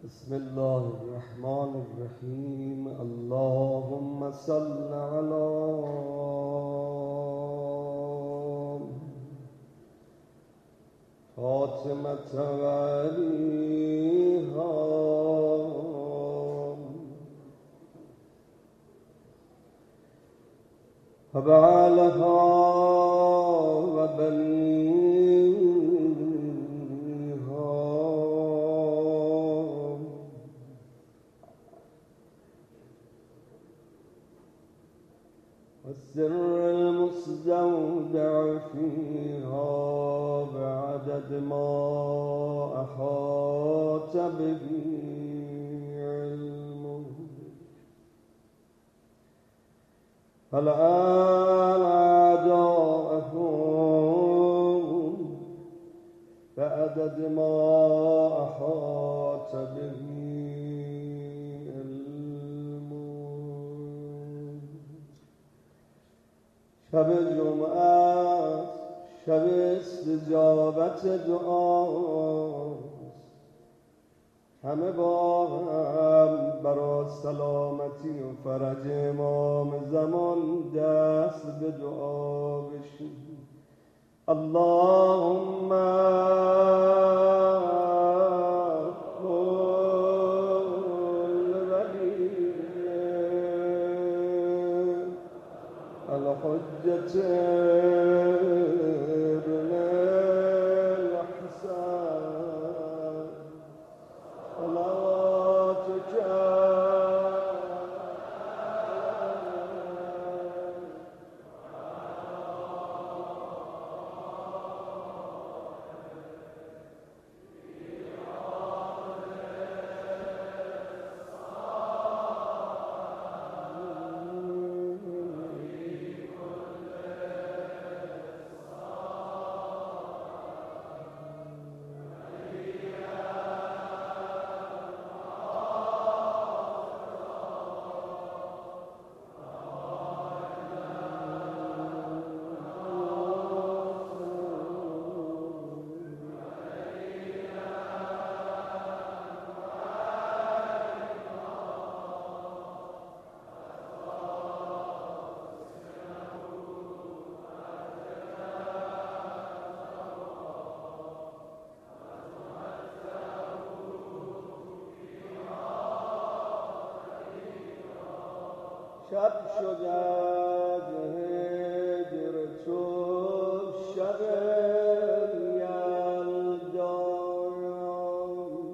بسم الله الرحمن الرحيم. اللهم صل على فاطمة وعليها وبعلها وبنيها والسر المستودع فيها بعدد ما أحاط به علمه. فالآن أعداءهم بعدد ما أحاط به شب جمعه شب استجابت دعاست، همه با هم برای سلامتی و فرج امام زمان دست به دعا بشیم. اللهم الحجة ابن الحسن صلواتك شب شد از هجر تو شب یلدان،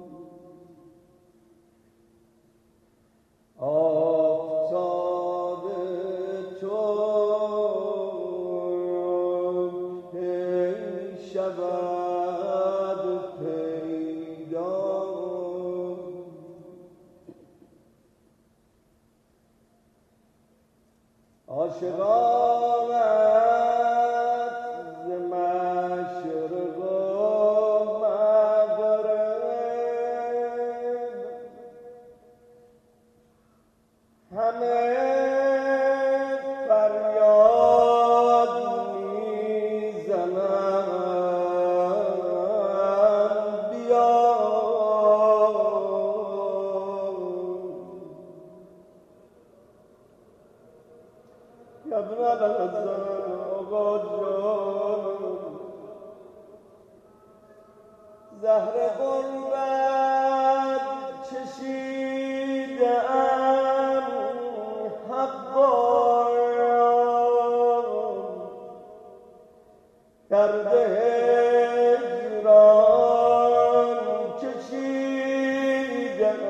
آفتاب تو هی شود پیدا، عاشقانت ز مشرق و مغرب همه فریاد میزنند بیا. یا ابن الحسن آقا جان، زهر غربت چشیدم حقا، درد هجران چشیدم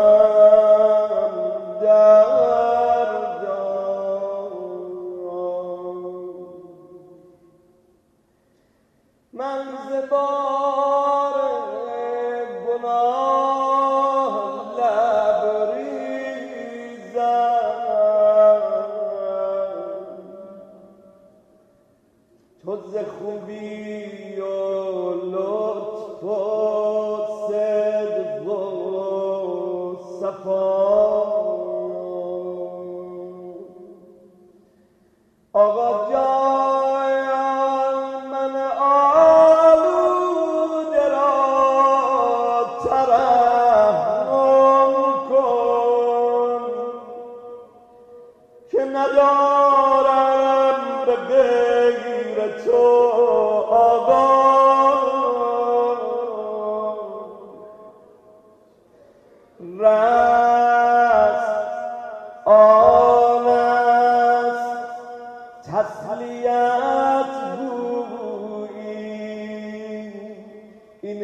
من ز بار گناه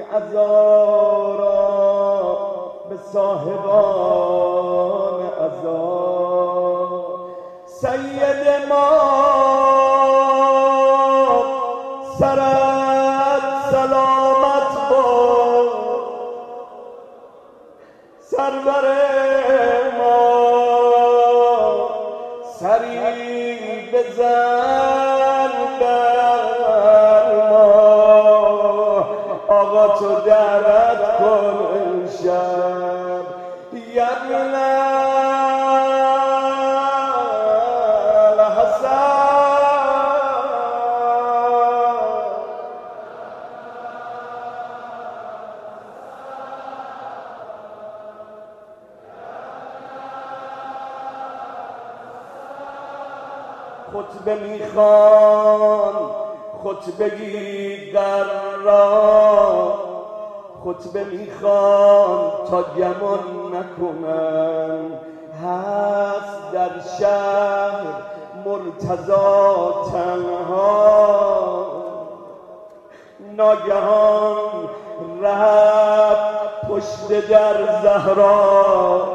عزا را به صاحبان عزا سید ما سرت سلامت باد سرور ما سری بزن بر ما آقا تو دعوت کن امشب یبن خطبه میخوان خطبگی در را خطبه میخوان تا گمان نکنن هست در شهر مرتضی تنها ناگهان رفت پشت در زهرا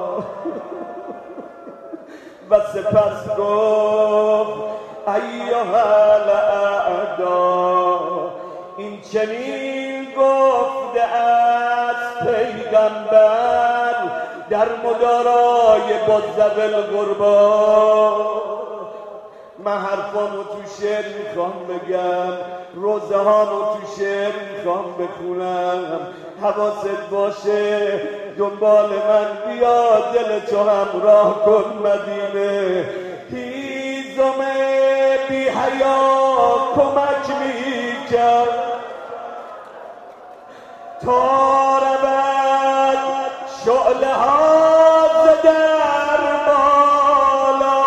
و سپس گفت ایها الاعدا این چنین گفته است پیغمبر در مدارای با ذوی القربی. من حرفامو تو شعر میخوام بگم روزه هامو تو شعر میخوام بخونم حواست باشه دنبال من بیا دل تو همراه کن مدینه هیزم بی حیا کمک میکرد تا رود شعله ها در بالا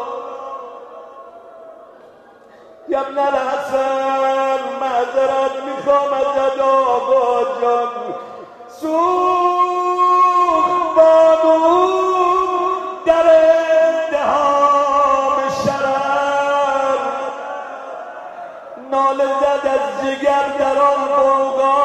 یبن الحسن معذرت میخوام ازت آقا جان سوخت بانو در ازدحام شرر ناله زد از جگر در آن غوغا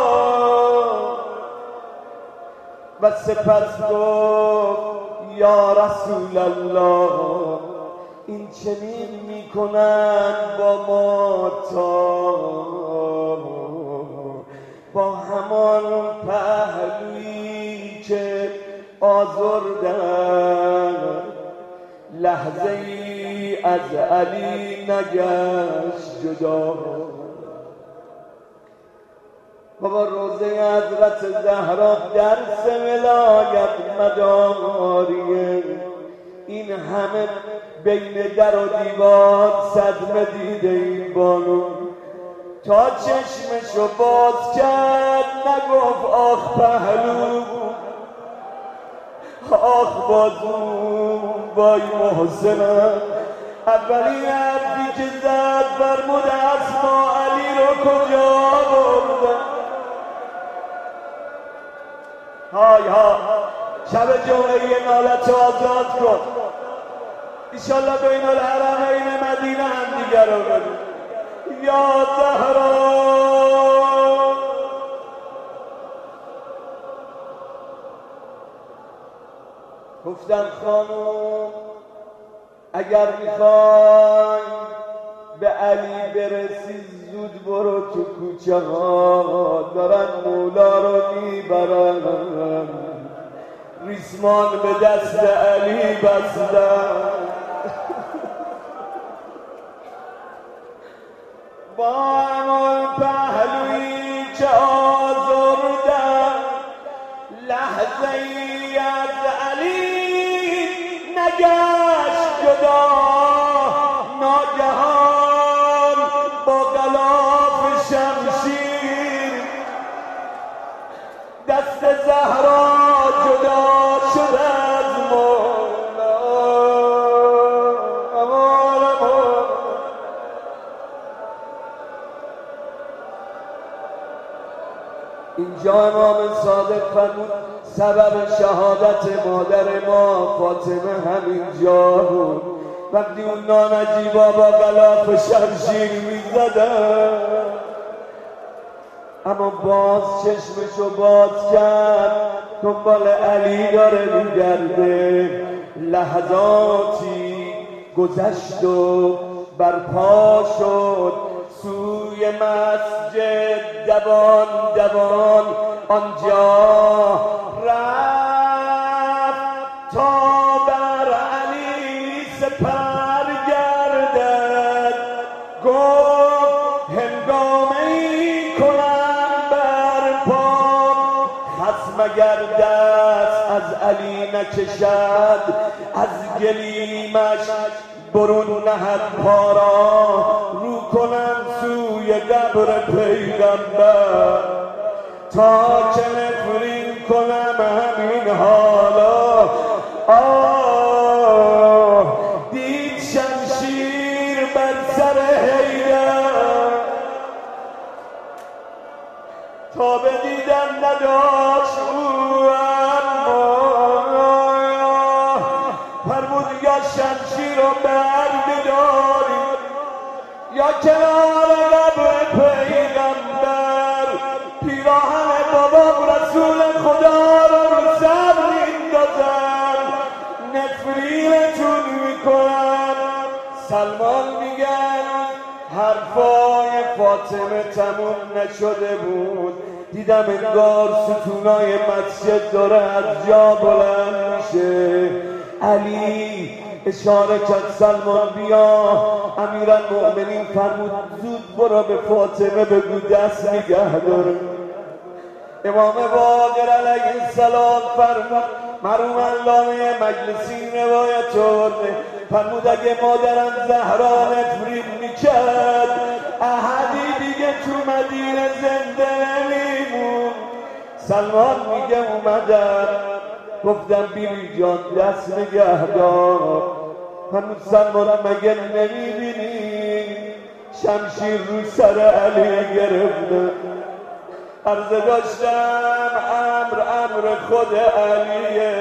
و سپس گفت یا رسول الله این چنین میکنن با ما تا با همان پهلویی که آزردن لحظه ای از علی نگشت جدا. بابا روزه حضرت زهرا درس ولایت مداریه این همه بین در و دیوار صدمه دیده این بانو تا چشمشو باز کرد نگفت آخ پهلو آخ بازو وای محسنم. اولی حرفی که زد فرمود اسما علی رو کجا بردن. های ها شب جمعه نالت آزاد کن ایشالله بین الحرمین مدینه هم دیگر رو ببین یا زهرا. گفتم خانم اگر میخوای به علی برسی زود برو تو کوچه ها دارن مولا رو میبرن ریسمان به دست علی بستن با همان پهلویی که آزردن لحظه ای از علی نگشت جدا ناگهان با غلاف شمشیر دست زهرا جدا شد از مولا. اینجا امام صادق فرمود سبب شهادت مادر ما فاطمه همینجا بود وقتی اون نانجیبا با غلاف شمشیر میزدن اما باز چشمشو باز کرد، دنبال علی داره میگرده. لحظاتی گذشت و برپا شد سوی مسجد، دوان دوان آنجا رفت تا بر علی سپر گردد. گفت هنگامه‌ای کنم برپا، خصم اگر دست از علی نکشد، از گلیمش برون نهد پا را، رو کنم سوی قبر پیغمبر، تا که نفرین کنم همین حالا. آه دید شمشیر بر سر حیدر، تا بدیدن نداشت او فرمود یا شمشیر رو بر بداری یا کنار قبر پیغمبر، پیراهن بابام رسول خدا رو سر میندازم، نفرینتون میکنم. سلمان میگن حرفای فاطمه تموم نشده بود، دیدم انگار ستونای مسجد داره از جا بلند میشه. علی اشاره کرد سلمان بیا. امیرالمؤمنین فرمود زود برو به فاطمه بگو دست نگه داره. امام باقر علیه السلام فرمود، مرحوم علامه مجلسی روایت آورده، فرمود اگه مادرم زهرا نفرین میکرد، احدی دیگه تو مدینه زنده نمیمون. سلمان میگه اومدم گفتم بیبی جان دست نگه دار. فرمود سلمان مگه نمیبینی شمشیر رو سر علی گرفته؟ عرض داشتم امر خود علیه.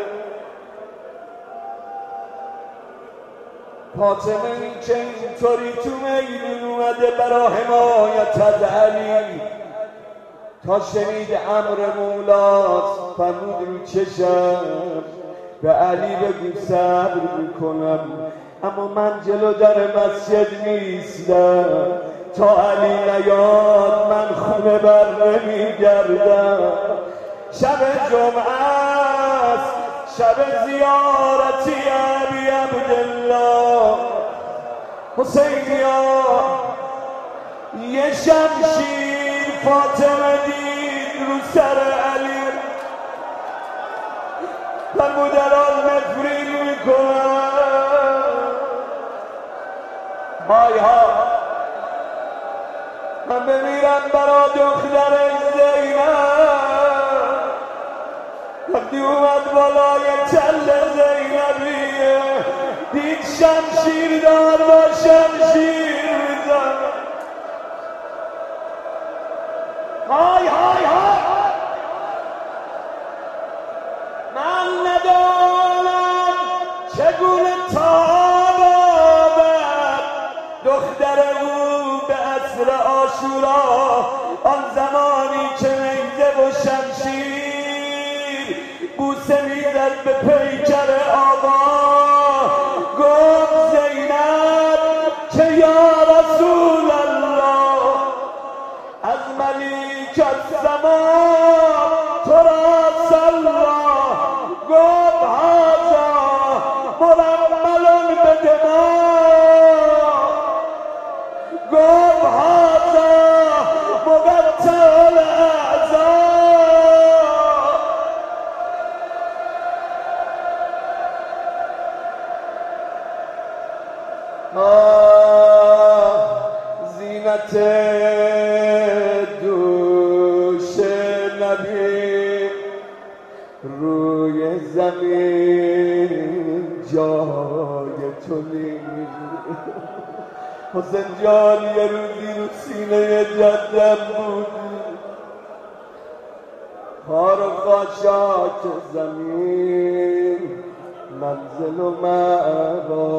فاطمه این که اینطوری تو میدون اومده برا حمایت از علی، تا شنید امر مولاست فرمود رو چشم به علی بگو صبر میکنم، اما من جلو در مسجد نیستم، تا علی نیاد من خونه بر نمیگردم. شب جمعه است، شب زیارتی ابی عبدالله حسینیا. یه شمشیر فاطمه دید رو سر علی، فرمود الان نفرین میکنم. های ها من بمیرم برا دختر زینب. وقتی اومد بالای تل زینبیه، دید شمشیر دار با شمشیر میزن. های های های من ندانم چگونه تاب آمد دختر او به عصر عاشورا، آن زمانی که نیزه و شمشیر بوسه میزد به پیکر آقا. گفت زینب که یا رسول الله از ملیک السما تو را صلا. گفت هذا مرمل به دماء، گفت هذا مقطع الاعضاء. زینت دوش نبی روی زمین جای تو نیست. حسین جان یه روزی رو سینه جدم بود، خار و خاشاک زمین منزل و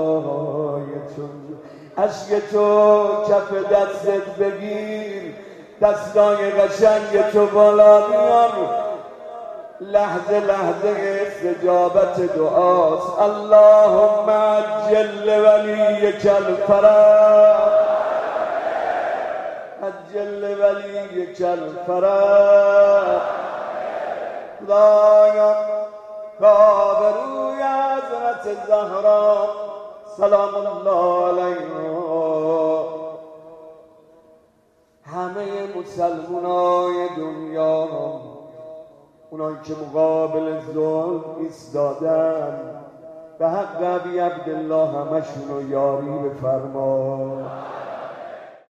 مأوای چون. اشک تو کف دستت بگیر دستای قشنگ تو بالا بیار، لحظه لحظه استجابت دعاست. اللهم عجل ولیک الفرج، عجل ولیک الفرج. خدایا کابروی حضرت زهرا سلام الله علیها همه مسلمانای دنیا، اونایی که مقابل ظلم ایستادن، به حق ابی عبدالله همشون رو یاری بفرما.